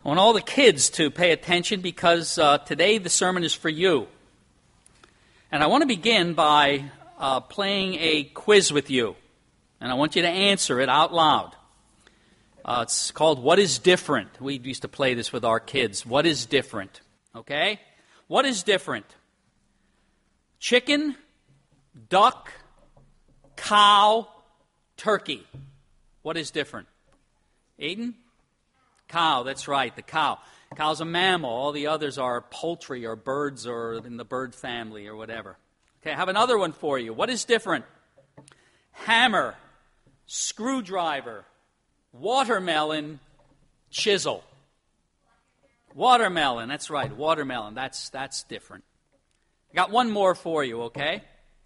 I want all the kids to pay attention because today the sermon is for you. And I want to begin by playing a quiz with you. And I want you to answer it out loud. It's called What is Different? We used to play this with our kids. What is different? Okay? What is different? Chicken, duck, cow, turkey. What is different? Aiden? Cow, that's right, the cow. Cow's a mammal. All the others are poultry or birds or in the bird family or whatever. Okay, I have another one for you. What is different? Hammer, screwdriver, watermelon, chisel. Watermelon, that's right, watermelon. That's different. I got one more for you, okay?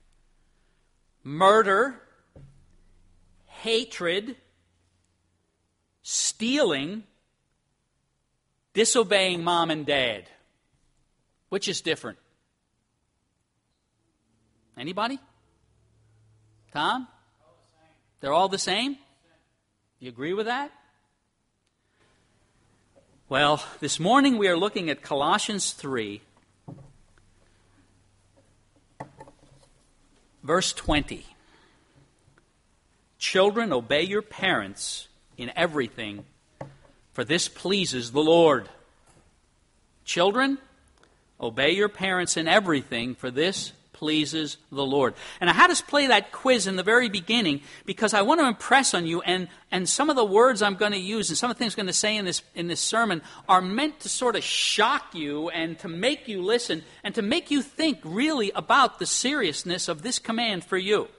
Murder, hatred, stealing, disobeying mom and dad. Which is different? Anybody? Tom? They're all the same? You agree with that? Well, this morning we are looking at Colossians 3, verse 20. Children, obey your parents in everything, for this pleases the Lord. Children, obey your parents in everything, for this pleases the Lord. And I had us play that quiz in the very beginning because I want to impress on you, and some of the words I'm going to use and some of the things I'm going to say in this sermon are meant to sort of shock you and to make you listen and to make you think really about the seriousness of this command for you.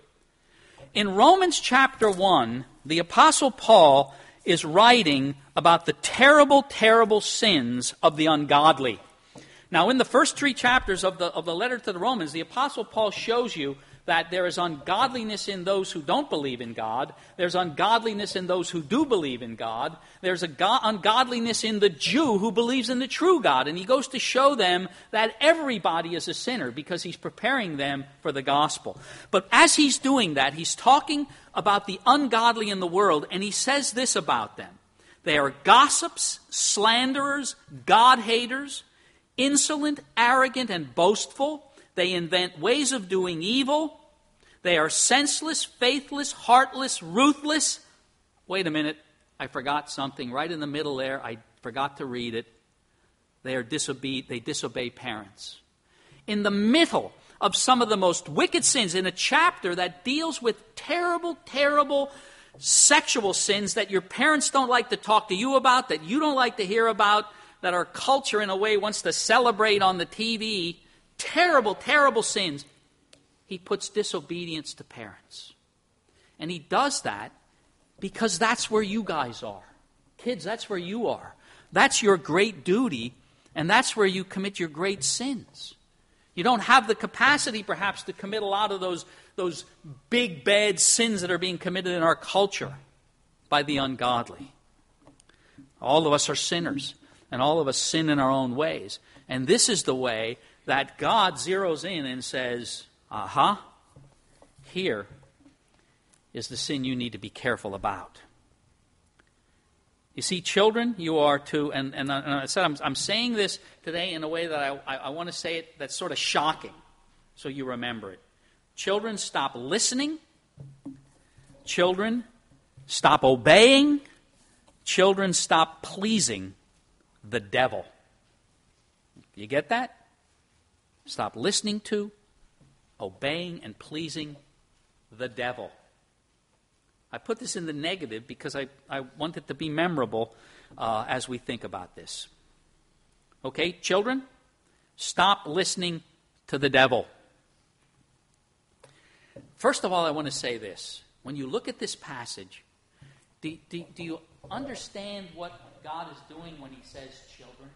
In Romans chapter 1, the Apostle Paul is writing about the terrible, terrible sins of the ungodly. Now, in the first 3 chapters of the letter to the Romans, the Apostle Paul shows you that there is ungodliness in those who don't believe in God. There's ungodliness in those who do believe in God. There's ungodliness in the Jew who believes in the true God. And he goes to show them that everybody is a sinner because he's preparing them for the gospel. But as he's doing that, he's talking about the ungodly in the world, and he says this about them. They are gossips, slanderers, God-haters, insolent, arrogant, and boastful. They invent ways of doing evil. They are senseless, faithless, heartless, ruthless. Wait a minute, I forgot something right in the middle there. I forgot to read it. They disobey parents. In the middle of some of the most wicked sins, in a chapter that deals with terrible, terrible sexual sins that your parents don't like to talk to you about, that you don't like to hear about, that our culture in a way wants to celebrate on the TV, terrible, terrible sins, he puts disobedience to parents. And he does that because that's where you guys are. Kids, that's where you are. That's your great duty, and that's where you commit your great sins. You don't have the capacity, perhaps, to commit a lot of those big, bad sins that are being committed in our culture by the ungodly. All of us are sinners, and all of us sin in our own ways. And this is the way that God zeroes in and says, here is the sin you need to be careful about. You see, children, you are to, and I said I'm saying this today in a way that I want to say it that's sort of shocking, so you remember it. Children, stop listening. Children, stop obeying. Children, stop pleasing the devil. You get that? Stop listening to, obeying, and pleasing the devil. I put this in the negative because I want it to be memorable as we think about this. Okay, children, stop listening to the devil. First of all, I want to say this. When you look at this passage, do you understand what God is doing when he says children?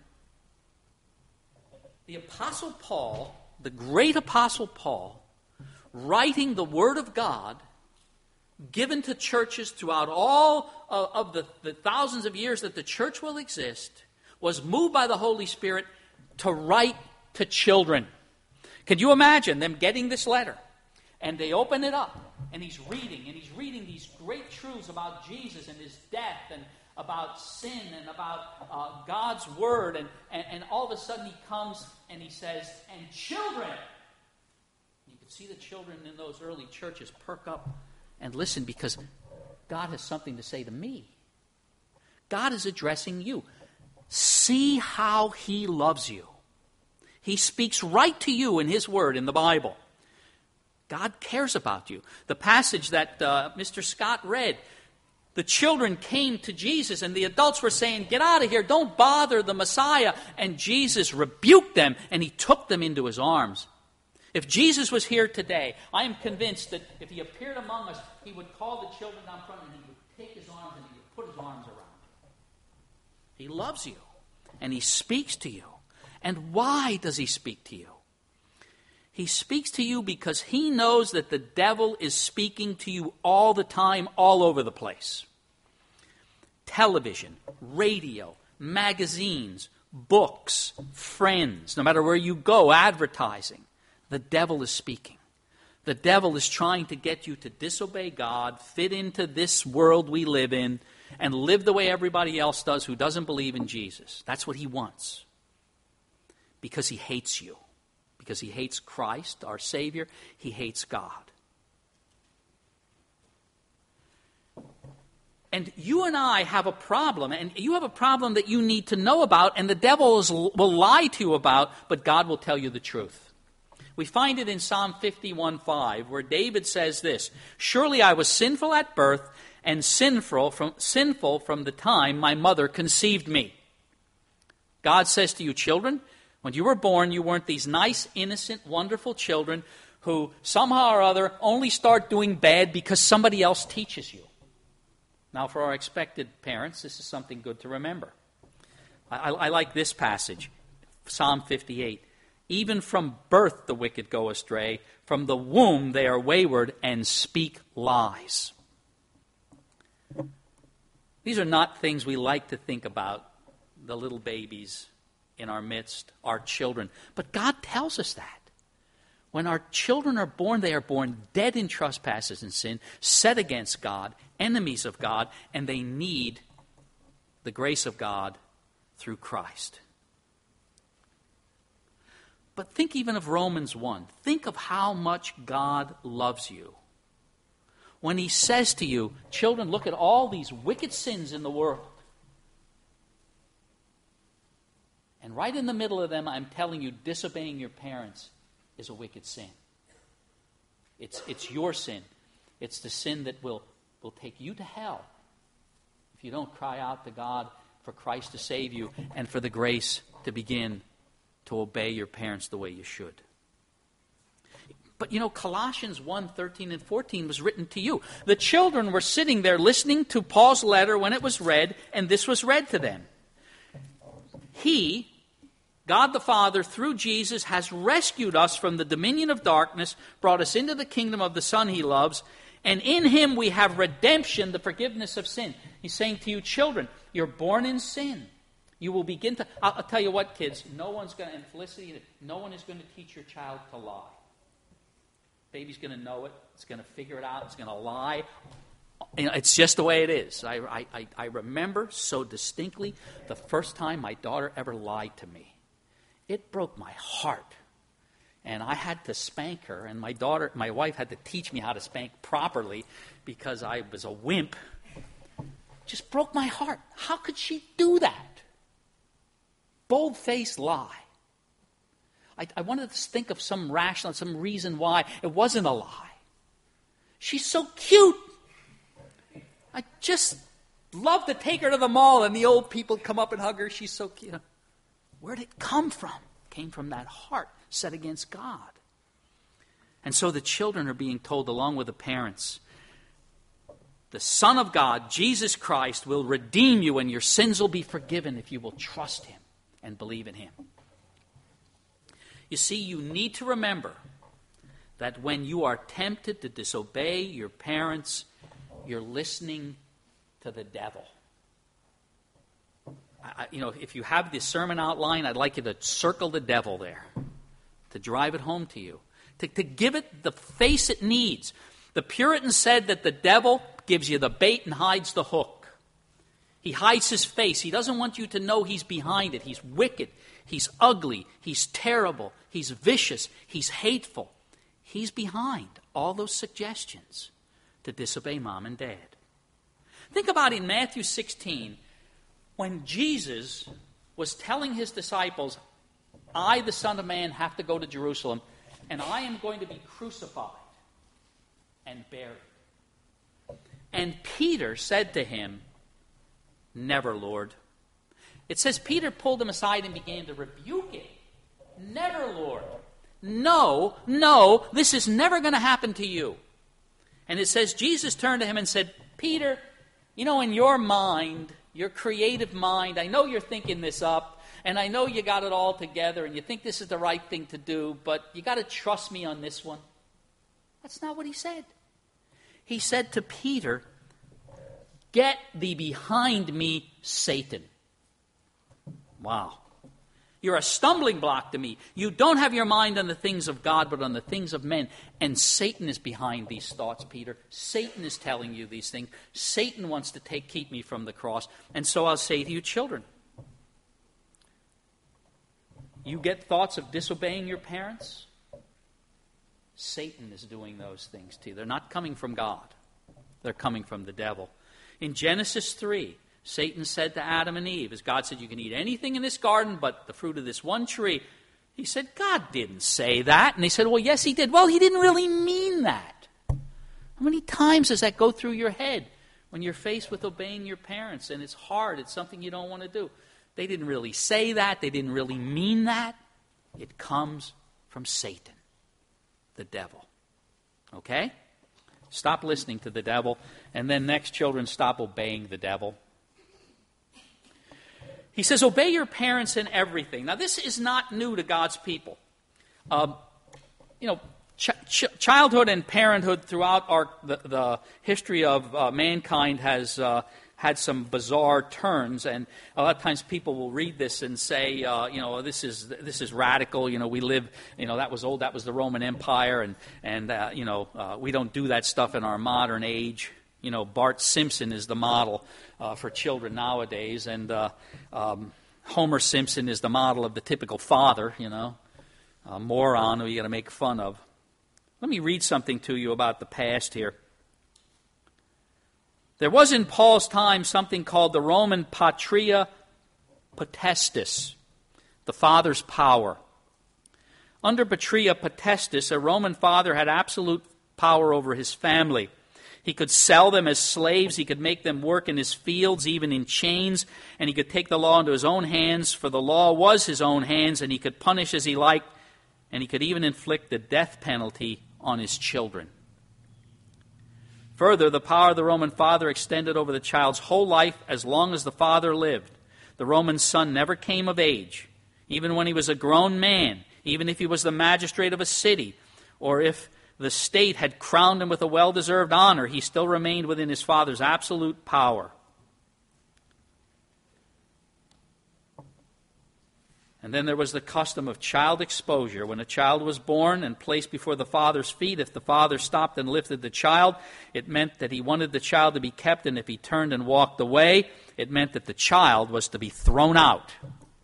The Apostle Paul, the great Apostle Paul, writing the Word of God, given to churches throughout all of the thousands of years that the church will exist, was moved by the Holy Spirit to write to children. Could you imagine them getting this letter? And they open it up, and he's reading these great truths about Jesus and his death and about sin and about God's Word, and all of a sudden he comes and he says, and children. You could see the children in those early churches perk up and listen, because God has something to say to me. God is addressing you. See how he loves you. He speaks right to you in his Word, in the Bible. God cares about you. The passage that Mr. Scott read, the children came to Jesus and the adults were saying, get out of here, don't bother the Messiah. And Jesus rebuked them and he took them into his arms. If Jesus was here today, I am convinced that if he appeared among us, he would call the children down front and he would take his arms and he would put his arms around you. He loves you and he speaks to you. And why does he speak to you? He speaks to you because he knows that the devil is speaking to you all the time, all over the place. Television, radio, magazines, books, friends, no matter where you go, advertising. The devil is speaking. The devil is trying to get you to disobey God, fit into this world we live in, and live the way everybody else does who doesn't believe in Jesus. That's what he wants. Because he hates you. Because he hates Christ, our Savior. He hates God. And you and I have a problem, and you have a problem that you need to know about, and the devil will lie to you about, but God will tell you the truth. We find it in Psalm 51:5, where David says this, surely I was sinful at birth, and sinful from the time my mother conceived me. God says to you, children, when you were born, you weren't these nice, innocent, wonderful children who somehow or other only start doing bad because somebody else teaches you. Now, for our expected parents, this is something good to remember. I like this passage, Psalm 58. Even from birth the wicked go astray. From the womb they are wayward and speak lies. These are not things we like to think about, the little babies in our midst, our children. But God tells us that. When our children are born, they are born dead in trespasses and sin, set against God, enemies of God, and they need the grace of God through Christ. But think even of Romans 1. Think of how much God loves you. When he says to you, children, look at all these wicked sins in the world. And right in the middle of them, I'm telling you, disobeying your parents is a wicked sin. It's your sin. It's the sin that will take you to hell if you don't cry out to God for Christ to save you and for the grace to begin to obey your parents the way you should. But Colossians 1:13 and 14 was written to you. The children were sitting there listening to Paul's letter when it was read, and this was read to them. He, God the Father, through Jesus, has rescued us from the dominion of darkness, brought us into the kingdom of the Son he loves, and in him we have redemption, the forgiveness of sin. He's saying to you, children, you're born in sin. You will begin to, I'll tell you what, kids, no one is going to teach your child to lie. Baby's going to know it. It's going to figure it out. It's going to lie. It's just the way it is. I remember so distinctly the first time my daughter ever lied to me. It broke my heart. And I had to spank her, and my wife had to teach me how to spank properly because I was a wimp. Just broke my heart. How could she do that? Bold-faced lie. I wanted to think of some rational, some reason why it wasn't a lie. She's so cute. I just love to take her to the mall and the old people come up and hug her. She's so cute. Where did it come from? It came from that heart set against God. And so the children are being told along with the parents, the Son of God, Jesus Christ, will redeem you and your sins will be forgiven if you will trust him and believe in him. You see, you need to remember that when you are tempted to disobey your parents, you're listening to the devil. If you have the sermon outline, I'd like you to circle the devil there, to drive it home to you, to give it the face it needs. The Puritans said that the devil gives you the bait and hides the hook. He hides his face. He doesn't want you to know he's behind it. He's wicked. He's ugly. He's terrible. He's vicious. He's hateful. He's behind all those suggestions to disobey mom and dad. Think about it in Matthew 16, when Jesus was telling his disciples, I, the Son of Man, have to go to Jerusalem, and I am going to be crucified and buried. And Peter said to him, never, Lord. It says Peter pulled him aside and began to rebuke him. Never, Lord. No, this is never going to happen to you. And it says Jesus turned to him and said, Peter, you know, in your mind, your creative mind, I know you're thinking this up, and I know you got it all together, and you think this is the right thing to do, but you got to trust me on this one. That's not what he said. He said to Peter, get thee behind me, Satan. Wow. You're a stumbling block to me. You don't have your mind on the things of God, but on the things of men. And Satan is behind these thoughts, Peter. Satan is telling you these things. Satan wants to keep me from the cross. And so I'll say to you, children, you get thoughts of disobeying your parents? Satan is doing those things to you. They're not coming from God. They're coming from the devil. In Genesis 3, Satan said to Adam and Eve, as God said, you can eat anything in this garden but the fruit of this one tree. He said, God didn't say that. And they said, well, yes, he did. Well, he didn't really mean that. How many times does that go through your head when you're faced with obeying your parents and it's hard, it's something you don't want to do? They didn't really say that. They didn't really mean that. It comes from Satan, the devil. Okay? Stop listening to the devil. And then next, children, stop obeying the devil. He says, obey your parents in everything. Now, this is not new to God's people. Childhood and parenthood throughout the history of mankind has had some bizarre turns, and a lot of times people will read this and say, this is radical. We live, that was old. That was the Roman Empire, and we don't do that stuff in our modern age. Bart Simpson is the model for children nowadays, and Homer Simpson is the model of the typical father, a moron who you got to make fun of. Let me read something to you about the past here. There was in Paul's time something called the Roman Patria Potestas, the father's power. Under Patria Potestas, a Roman father had absolute power over his family. He could sell them as slaves. He could make them work in his fields, even in chains. And he could take the law into his own hands, for the law was his own hands, and he could punish as he liked. And he could even inflict the death penalty on his children. Further, the power of the Roman father extended over the child's whole life as long as the father lived. The Roman son never came of age, even when he was a grown man, even if he was the magistrate of a city, or if the state had crowned him with a well-deserved honor, he still remained within his father's absolute power. And then there was the custom of child exposure. When a child was born and placed before the father's feet, if the father stopped and lifted the child, it meant that he wanted the child to be kept, and if he turned and walked away, it meant that the child was to be thrown out.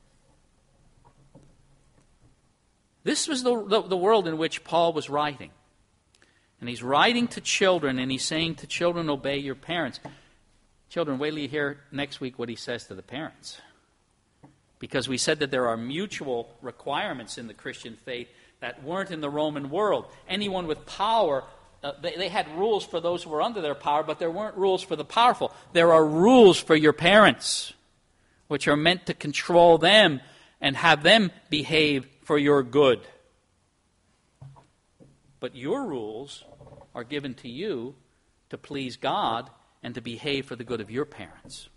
This was the world in which Paul was writing. And he's writing to children, and he's saying to children, obey your parents. Children, wait till you hear next week what he says to the parents. Because we said that there are mutual requirements in the Christian faith that weren't in the Roman world. Anyone with power, they had rules for those who were under their power, but there weren't rules for the powerful. There are rules for your parents, which are meant to control them and have them behave for your good. But your rules are given to you to please God and to behave for the good of your parents.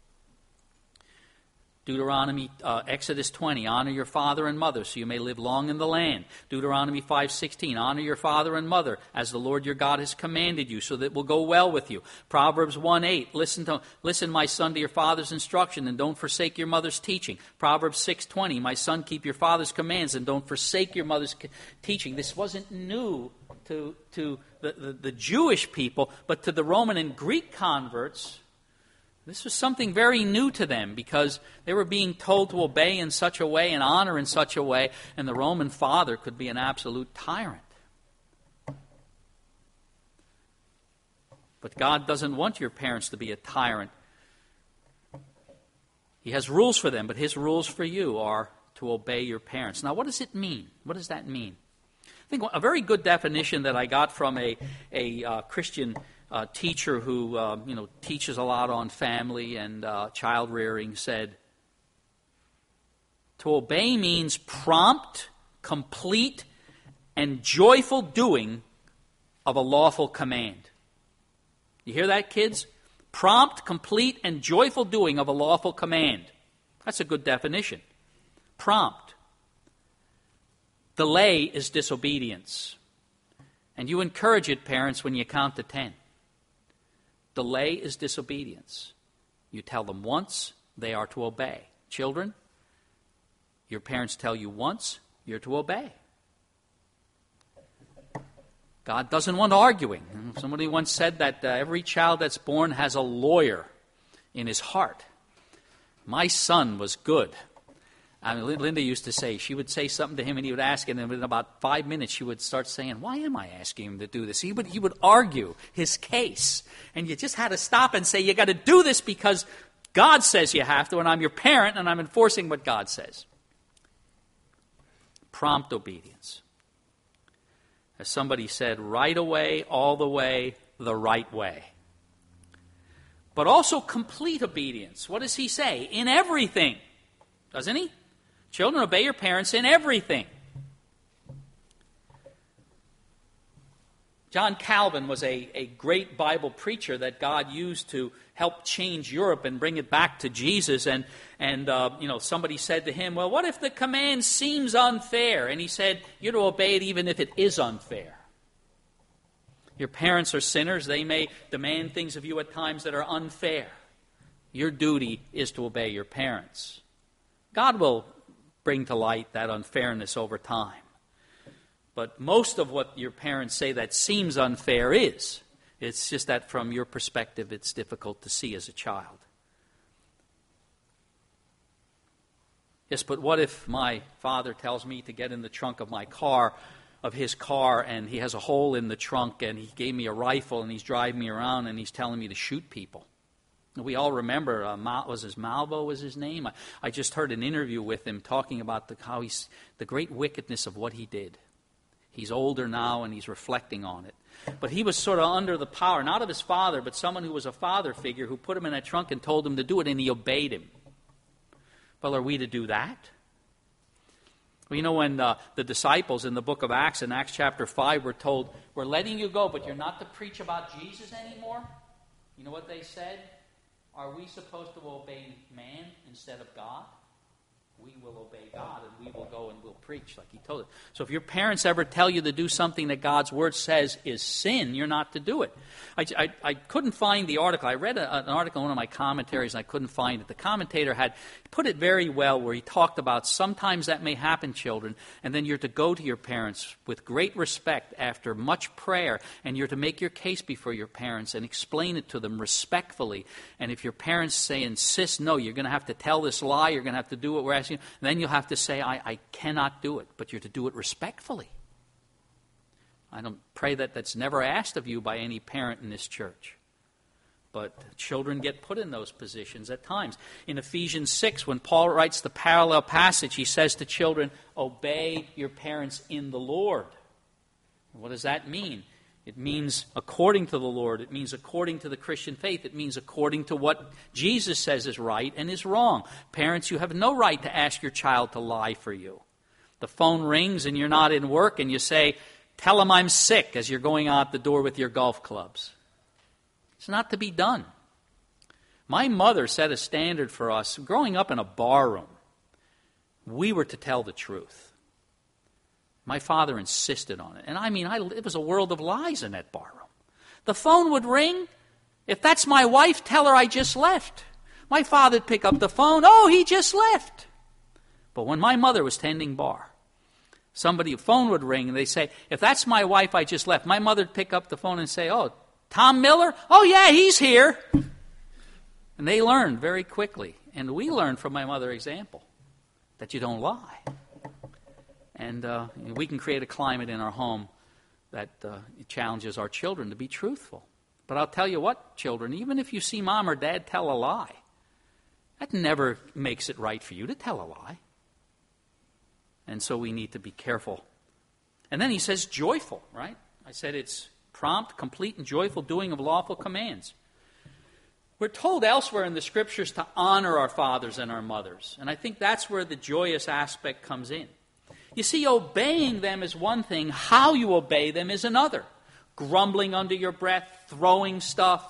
Exodus 20, honor your father and mother so you may live long in the land. Deuteronomy 5:16, honor your father and mother as the Lord your God has commanded you so that it will go well with you. Proverbs 1:8, listen, my son, to your father's instruction and don't forsake your mother's teaching. Proverbs 6:20, my son, keep your father's commands and don't forsake your mother's teaching. This wasn't new to the Jewish people, but to the Roman and Greek converts, This was something very new to them because they were being told to obey in such a way and honor in such a way, and the Roman father could be an absolute tyrant. But God doesn't want your parents to be a tyrant. He has rules for them, but His rules for you are to obey your parents. Now, what does it mean? What does that mean? I think a very good definition that I got from a Christian teacher who teaches a lot on family and child rearing said, to obey means prompt, complete, and joyful doing of a lawful command. You hear that, kids? Prompt, complete, and joyful doing of a lawful command. That's a good definition. Prompt. Delay is disobedience. And you encourage it, parents, when you count to 10. Delay is disobedience. You tell them once, they are to obey. Children, your parents tell you once, you're to obey. God doesn't want arguing. Somebody once said that every child that's born has a lawyer in his heart. My son was good. I mean, Linda used to say, she would say something to him and he would ask, and then in about 5 minutes she would start saying, why am I asking him to do this? He would argue his case. And you just had to stop and say, you got to do this because God says you have to, and I'm your parent, and I'm enforcing what God says. Prompt obedience. As somebody said, right away, all the way, the right way. But also complete obedience. What does he say? In everything. Doesn't he? Children, obey your parents in everything. John Calvin was a great Bible preacher that God used to help change Europe and bring it back to Jesus. And somebody said to him, well, what if the command seems unfair? And he said, you're to obey it even if it is unfair. Your parents are sinners. They may demand things of you at times that are unfair. Your duty is to obey your parents. God will bring to light that unfairness over time. But most of what your parents say that seems unfair is. It's just that from your perspective, it's difficult to see as a child. Yes, but what if my father tells me to get in the trunk of his car, and he has a hole in the trunk, and he gave me a rifle, and he's driving me around, and he's telling me to shoot people? We all remember, Malvo was his name? I just heard an interview with him talking about the great wickedness of what he did. He's older now, and he's reflecting on it. But he was sort of under the power, not of his father, but someone who was a father figure who put him in that trunk and told him to do it, and he obeyed him. Well, are we to do that? Well, you know, when the disciples in the book of Acts, in Acts chapter 5, were told, we're letting you go, but you're not to preach about Jesus anymore. You know what they said? Are we supposed to obey man instead of God? We will obey God, and we will go and we'll preach, like he told us. So if your parents ever tell you to do something that God's word says is sin, you're not to do it. I couldn't find the article. I read an article in one of my commentaries, and I couldn't find it. The commentator had put it very well, where he talked about sometimes that may happen, children, and then you're to go to your parents with great respect after much prayer, and you're to make your case before your parents and explain it to them respectfully. And if your parents insist, no, you're going to have to tell this lie, you're going to have to do what we're asking you, then you'll have to say, I cannot do it, but you're to do it respectfully. I don't pray that that's never asked of you by any parent in this church. But children get put in those positions at times. In Ephesians 6, when Paul writes the parallel passage, he says to children, obey your parents in the Lord. What does that mean? It means according to the Lord. It means according to the Christian faith. It means according to what Jesus says is right and is wrong. Parents, you have no right to ask your child to lie for you. The phone rings and you're not in work, and you say, tell him I'm sick, as you're going out the door with your golf clubs. It's not to be done. My mother set a standard for us. Growing up in a bar room, we were to tell the truth. My father insisted on it. And it was a world of lies in that bar room. The phone would ring. If that's my wife, tell her I just left. My father would pick up the phone. Oh, he just left. But when my mother was tending bar, a phone would ring, and they say, if that's my wife, I just left. My mother would pick up the phone and say, oh, Tom Miller? Oh, yeah, he's here. And they learn very quickly. And we learn from my mother's example that you don't lie. And we can create a climate in our home that challenges our children to be truthful. But I'll tell you what, children, even if you see mom or dad tell a lie, that never makes it right for you to tell a lie. And so we need to be careful. And then he says joyful, right? I said it's prompt, complete, and joyful doing of lawful commands. We're told elsewhere in the Scriptures to honor our fathers and our mothers. And I think that's where the joyous aspect comes in. You see, obeying them is one thing. How you obey them is another. Grumbling under your breath, throwing stuff.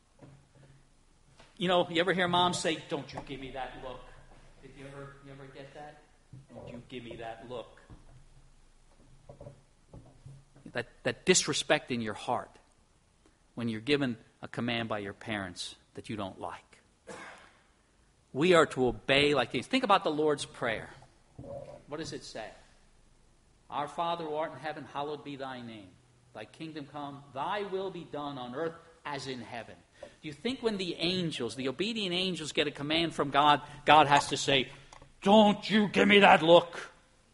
You know, you ever hear mom say, "Don't you give me that look"? Did you ever get that? "Don't you give me that look." That disrespect in your heart when you're given a command by your parents that you don't like. We are to obey like these. Think about the Lord's Prayer. What does it say? Our Father who art in heaven, hallowed be thy name. Thy kingdom come, thy will be done on earth as in heaven. Do you think when the angels, the obedient angels, get a command from God, God has to say, "Don't you give me that look"?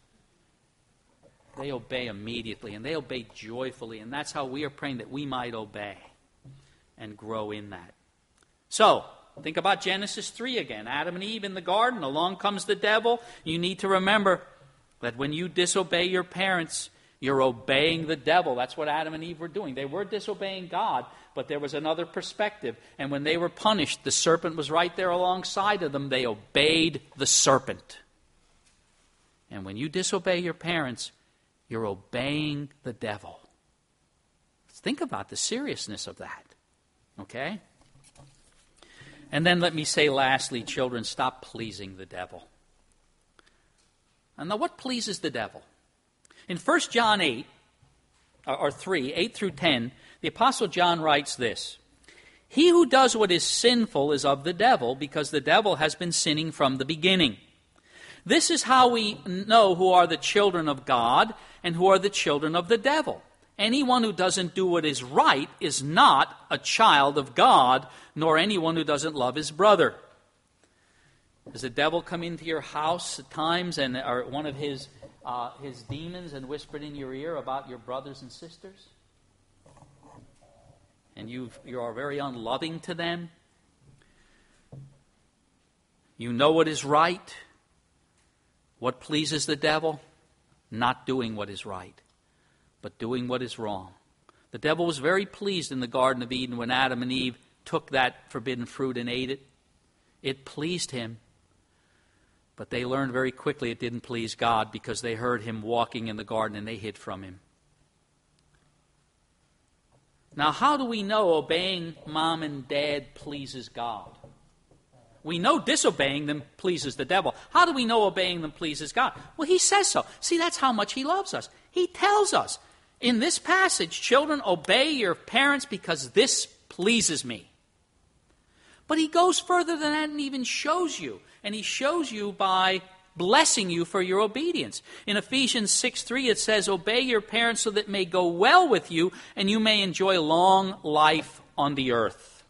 They obey immediately, and they obey joyfully, and that's how we are praying that we might obey and grow in that. So, think about Genesis 3 again. Adam and Eve in the garden, along comes the devil. You need to remember that when you disobey your parents, you're obeying the devil. That's what Adam and Eve were doing. They were disobeying God, but there was another perspective. And when they were punished, the serpent was right there alongside of them. They obeyed the serpent. And when you disobey your parents, you're obeying the devil. Let's think about the seriousness of that. Okay? And then let me say lastly, children, stop pleasing the devil. And now what pleases the devil? In 1 John 8, or 3, 8 through 10, the Apostle John writes this: "He who does what is sinful is of the devil, because the devil has been sinning from the beginning. This is how we know who are the children of God and who are the children of the devil. Anyone who doesn't do what is right is not a child of God, nor anyone who doesn't love his brother." Does the devil come into your house at times and or one of his demons and whispered in your ear about your brothers and sisters? And you are very unloving to them? You know what is right? What pleases the devil? Not doing what is right, but doing what is wrong. The devil was very pleased in the Garden of Eden when Adam and Eve took that forbidden fruit and ate it. It pleased him. But they learned very quickly it didn't please God because they heard him walking in the garden and they hid from him. Now, how do we know obeying mom and dad pleases God? We know disobeying them pleases the devil. How do we know obeying them pleases God? Well, he says so. See, that's how much he loves us. He tells us in this passage, "Children, obey your parents because this pleases me." But he goes further than that and even shows you. And he shows you by blessing you for your obedience. In Ephesians 6:3 it says, "Obey your parents so that it may go well with you and you may enjoy long life on the earth."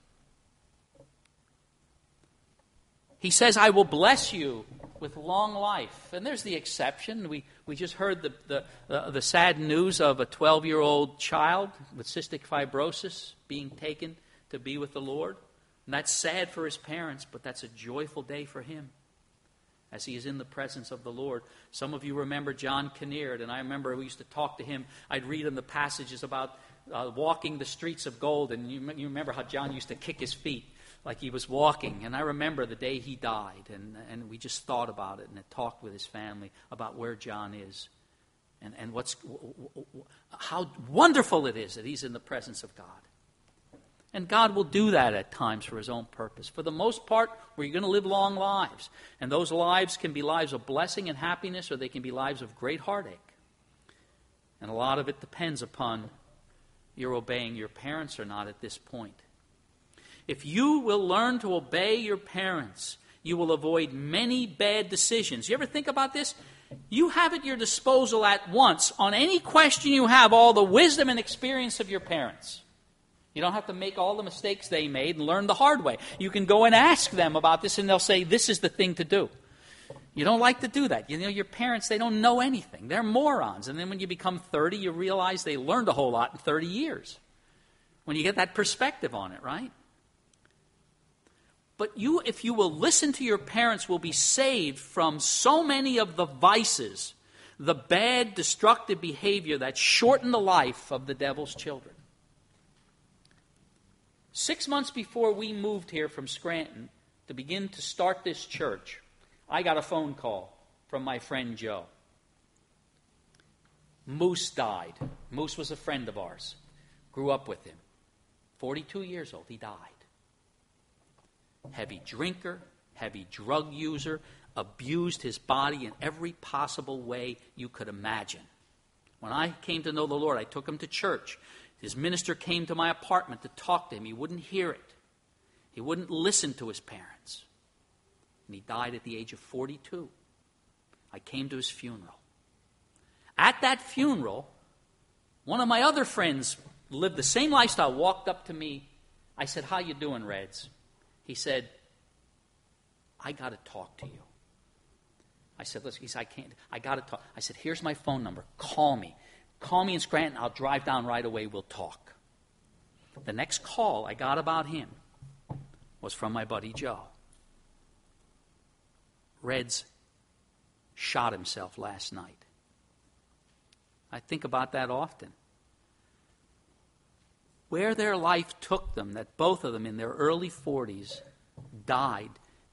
He says, "I will bless you with long life." And there's the exception. We just heard the sad news of a 12-year-old child with cystic fibrosis being taken to be with the Lord. And that's sad for his parents, but that's a joyful day for him as he is in the presence of the Lord. Some of you remember John Kinneard, and I remember we used to talk to him. I'd read him the passages about walking the streets of gold, and you remember how John used to kick his feet like he was walking. And I remember the day he died, and we just thought about it and had talked with his family about where John is and how wonderful it is that he's in the presence of God. And God will do that at times for his own purpose. For the most part, we're going to live long lives. And those lives can be lives of blessing and happiness, or they can be lives of great heartache. And a lot of it depends upon your obeying your parents or not at this point. If you will learn to obey your parents, you will avoid many bad decisions. You ever think about this? You have at your disposal at once, on any question you have, all the wisdom and experience of your parents. You don't have to make all the mistakes they made and learn the hard way. You can go and ask them about this, and they'll say, this is the thing to do. You don't like to do that. You know, your parents, they don't know anything. They're morons. And then when you become 30, you realize they learned a whole lot in 30 years. When you get that perspective on it, right? But you, if you will listen to your parents, will be saved from so many of the vices, the bad, destructive behavior that shorten the life of the devil's children. 6 months before we moved here from Scranton to begin to start this church, I got a phone call from my friend Joe. Moose died. Moose was a friend of ours. Grew up with him. 42 years old, he died. Heavy drinker, heavy drug user, abused his body in every possible way you could imagine. When I came to know the Lord, I took him to church. His minister came to my apartment to talk to him. He wouldn't hear it. He wouldn't listen to his parents. And he died at the age of 42. I came to his funeral. At that funeral, one of my other friends lived the same lifestyle, walked up to me. I said, how you doing, Reds? He said, I got to talk to you. I said, listen, he said, I got to talk. I said, here's my phone number. Call me. Call me in Scranton. I'll drive down right away. We'll talk. The next call I got about him was from my buddy Joe. Reds shot himself last night. I think about that often. Where their life took them, that both of them in their early 40s died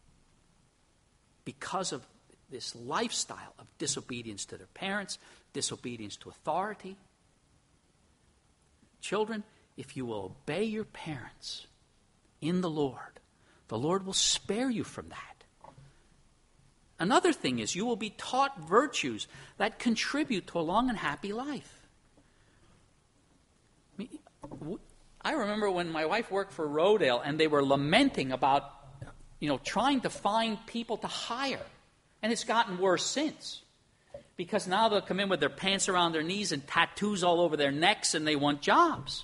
because of this lifestyle of disobedience to their parents, disobedience to authority. Children, if you will obey your parents in the Lord will spare you from that. Another thing is you will be taught virtues that contribute to a long and happy life. I remember when my wife worked for Rodale and they were lamenting about, trying to find people to hire. And it's gotten worse since. Because now they'll come in with their pants around their knees and tattoos all over their necks and they want jobs.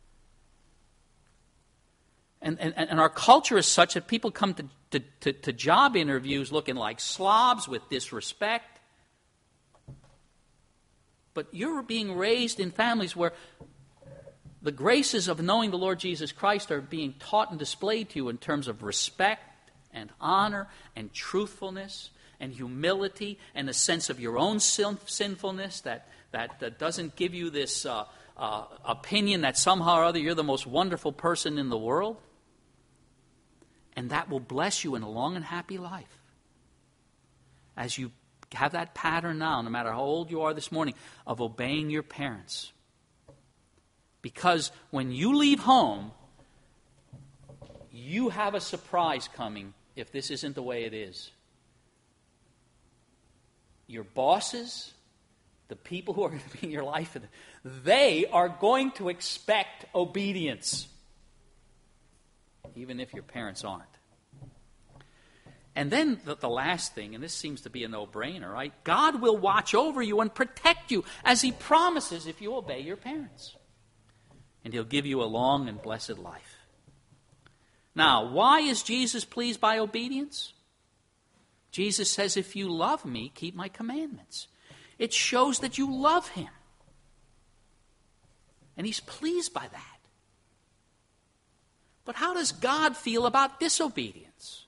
And our culture is such that people come to job interviews looking like slobs with disrespect. But you're being raised in families where the graces of knowing the Lord Jesus Christ are being taught and displayed to you in terms of respect and honor and truthfulness and humility and a sense of your own sinfulness that doesn't give you this opinion that somehow or other you're the most wonderful person in the world. And that will bless you in a long and happy life. As you have that pattern now, no matter how old you are this morning, of obeying your parents. Because when you leave home, you have a surprise coming if this isn't the way it is. Your bosses, the people who are going to be in your life, they are going to expect obedience. Even if your parents aren't. And then the last thing, and this seems to be a no-brainer, right? God will watch over you and protect you as He promises if you obey your parents. And He'll give you a long and blessed life. Now, why is Jesus pleased by obedience? Jesus says, if you love me, keep my commandments. It shows that you love Him. And He's pleased by that. But how does God feel about disobedience?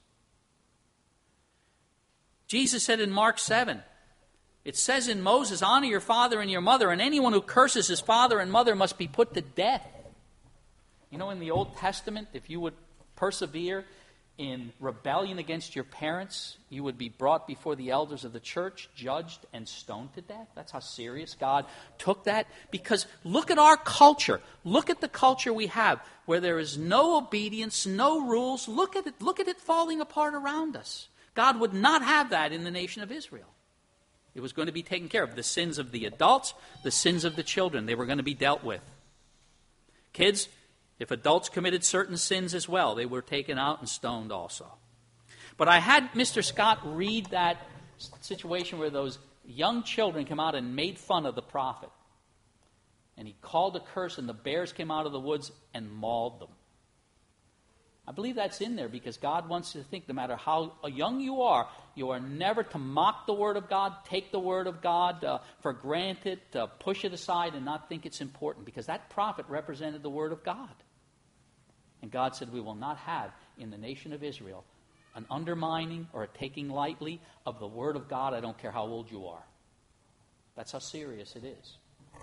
Jesus said in Mark 7, it says in Moses, honor your father and your mother, and anyone who curses his father and mother must be put to death. In the Old Testament, if you would persevere in rebellion against your parents, you would be brought before the elders of the church, judged and stoned to death. That's how serious God took that. Because look at our culture. Look at the culture we have, where there is no obedience, no rules. Look at it falling apart around us. God would not have that in the nation of Israel. It was going to be taken care of. The sins of the adults, the sins of the children, they were going to be dealt with. Kids, if adults committed certain sins as well, they were taken out and stoned also. But I had Mr. Scott read that situation where those young children come out and made fun of the prophet. And he called a curse, and the bears came out of the woods and mauled them. I believe that's in there because God wants you to think no matter how young you are never to mock the Word of God, take the Word of God for granted, push it aside and not think it's important, because that prophet represented the Word of God. And God said, we will not have in the nation of Israel an undermining or a taking lightly of the Word of God. I don't care how old you are. That's how serious it is.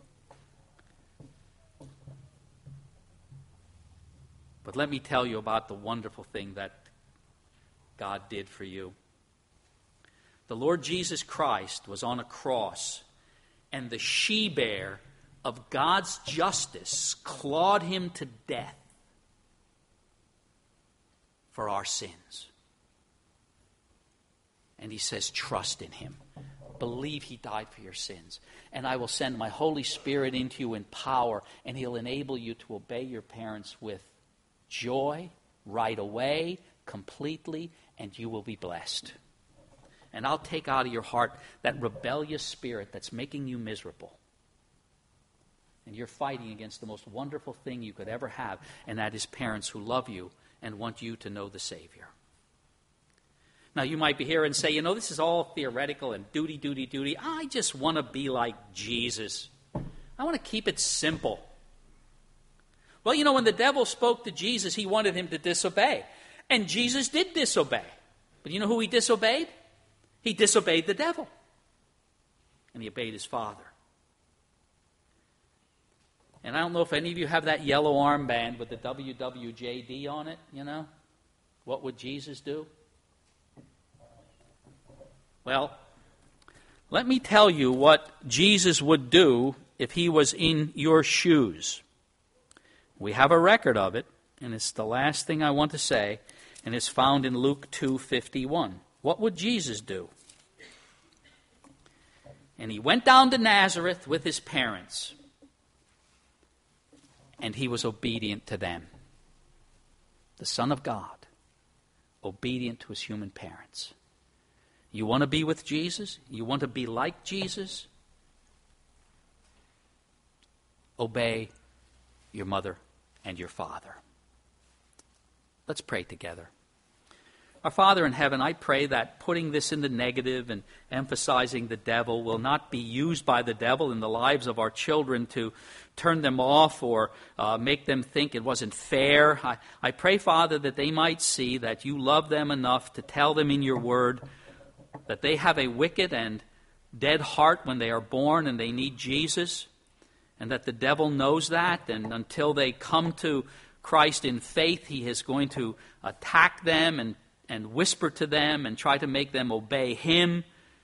But let me tell you about the wonderful thing that God did for you. The Lord Jesus Christ was on a cross, and the she-bear of God's justice clawed him to death for our sins. And he says, trust in him. Believe he died for your sins. And I will send my Holy Spirit into you in power, and he'll enable you to obey your parents with joy, right away, completely, and you will be blessed. And I'll take out of your heart that rebellious spirit that's making you miserable. And you're fighting against the most wonderful thing you could ever have, and that is parents who love you and want you to know the Savior. Now, you might be here and say, this is all theoretical and duty. I just want to be like Jesus. I want to keep it simple. Well, when the devil spoke to Jesus, he wanted him to disobey. And Jesus did disobey. But you know who he disobeyed? He disobeyed the devil. And he obeyed his Father. And I don't know if any of you have that yellow armband with the WWJD on it, What would Jesus do? Well, let me tell you what Jesus would do if he was in your shoes. We have a record of it, and it's the last thing I want to say, and it's found in Luke 2:51. What would Jesus do? And he went down to Nazareth with his parents, and he was obedient to them. The Son of God, obedient to his human parents. You want to be with Jesus? You want to be like Jesus? Obey your mother and your father. Let's pray together. Our Father in heaven, I pray that putting this in the negative and emphasizing the devil will not be used by the devil in the lives of our children to turn them off or make them think it wasn't fair. I pray, Father, that they might see that you love them enough to tell them in your word that they have a wicked and dead heart when they are born and they need Jesus, and that the devil knows that, and until they come to Christ in faith, he is going to attack them and whisper to them and try to make them obey him.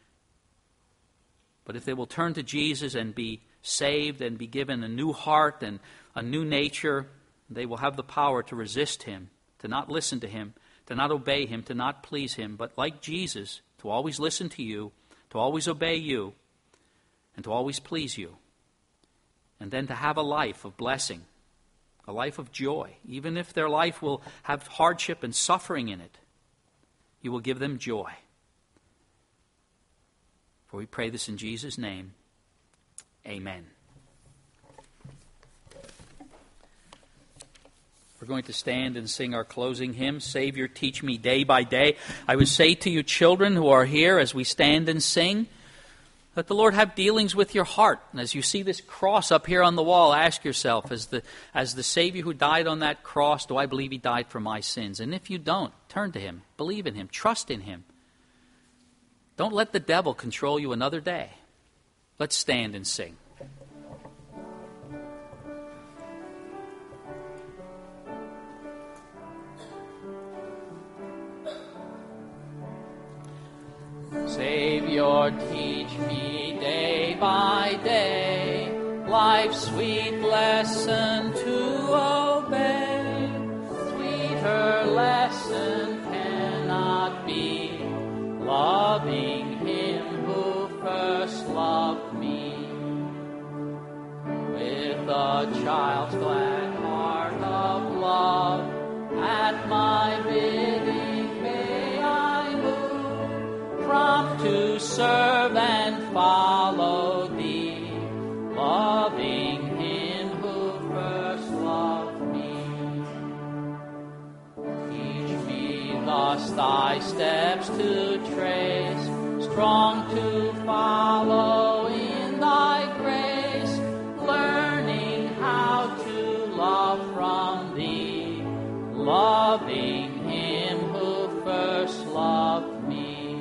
But if they will turn to Jesus and be saved and be given a new heart and a new nature, they will have the power to resist him, to not listen to him, to not obey him, to not please him, but like Jesus, to always listen to you, to always obey you, and to always please you. And then to have a life of blessing, a life of joy. Even if their life will have hardship and suffering in it, you will give them joy. For we pray this in Jesus' name. Amen. We're going to stand and sing our closing hymn, Savior, Teach Me Day by Day. I would say to you children who are here as we stand and sing, let the Lord have dealings with your heart. And as you see this cross up here on the wall, ask yourself, as the Savior who died on that cross, do I believe he died for my sins? And if you don't, turn to him, believe in him, trust in him. Don't let the devil control you another day. Let's stand and sing. Savior, teach me day by day life's sweet lesson to obey. Sweeter lesson cannot be, loving him who first loved me. With a child's glad heart of love, at my bidding may I move, prompt to serve and follow thee, loving him thy steps to trace, strong to follow in thy grace, learning how to love from thee, loving him who first loved me.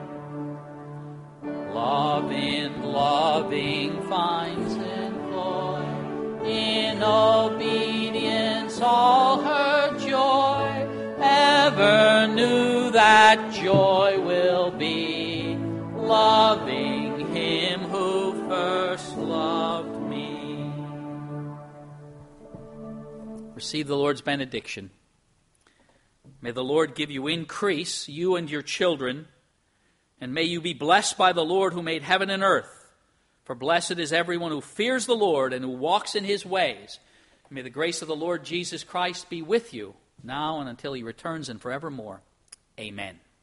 Loving finds employ, in obedience all her joy, ever knew that joy will be, loving him who first loved me. Receive the Lord's benediction. May the Lord give you increase, you and your children, and may you be blessed by the Lord who made heaven and earth. For blessed is everyone who fears the Lord and who walks in his ways. May the grace of the Lord Jesus Christ be with you, now and until he returns and forevermore. Amen.